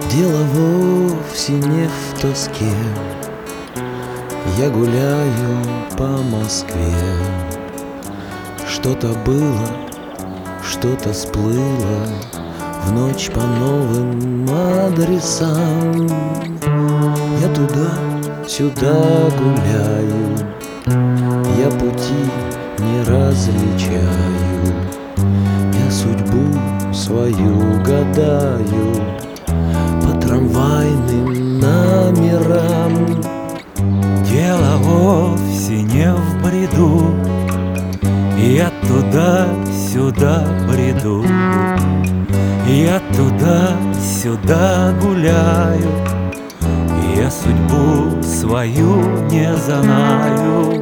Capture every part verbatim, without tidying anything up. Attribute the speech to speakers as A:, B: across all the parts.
A: Дело вовсе не в тоске, я гуляю по Москве. Что-то было, что-то сплыло в ночь по новым адресам. Я туда-сюда гуляю, я пути не различаю, я судьбу свою гадаю по трамвайным номерам.
B: Дело вовсе не в бреду, я туда-сюда бреду, я туда-сюда гуляю, я судьбу свою не знаю.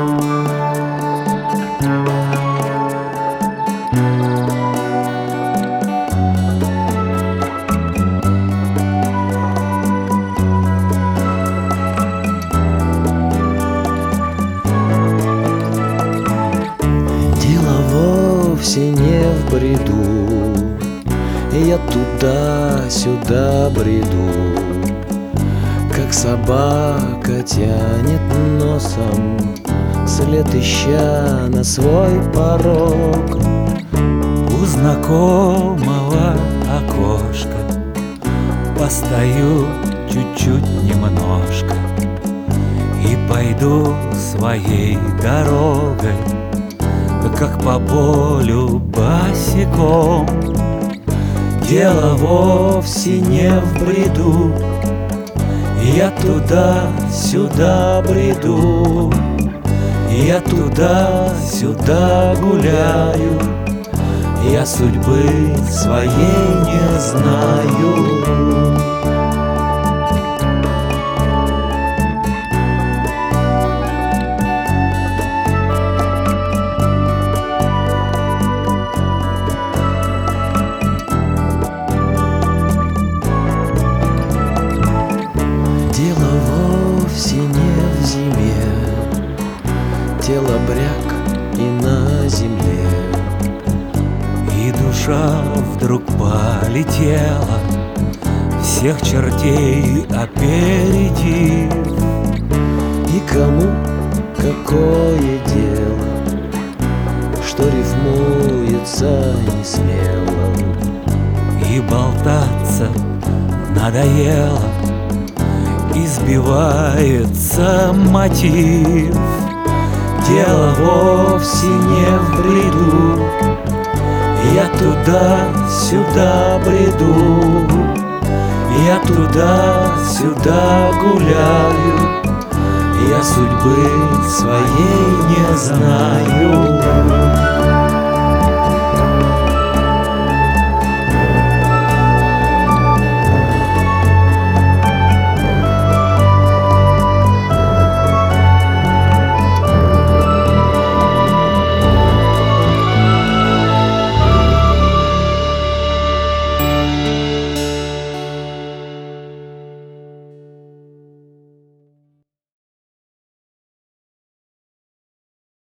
A: Вовсе не в бреду, я туда-сюда бреду, как собака тянет носом, след ища на свой порог.
B: У знакомого окошка постою чуть-чуть немножко и пойду своей дорогой, как по полю босиком. Дело вовсе не в бреду, я туда-сюда бреду, я туда-сюда гуляю, я судьбы своей не знаю.
A: Вовсе не в зиме, тело бряк и на земле,
B: и душа вдруг полетела, всех чертей опередив.
A: И кому какое дело, что рифмуется не смело,
B: и болтаться надоело, избивается мотив. Дело вовсе не в бреду, я туда-сюда бреду, я туда-сюда гуляю, я судьбы своей не знаю.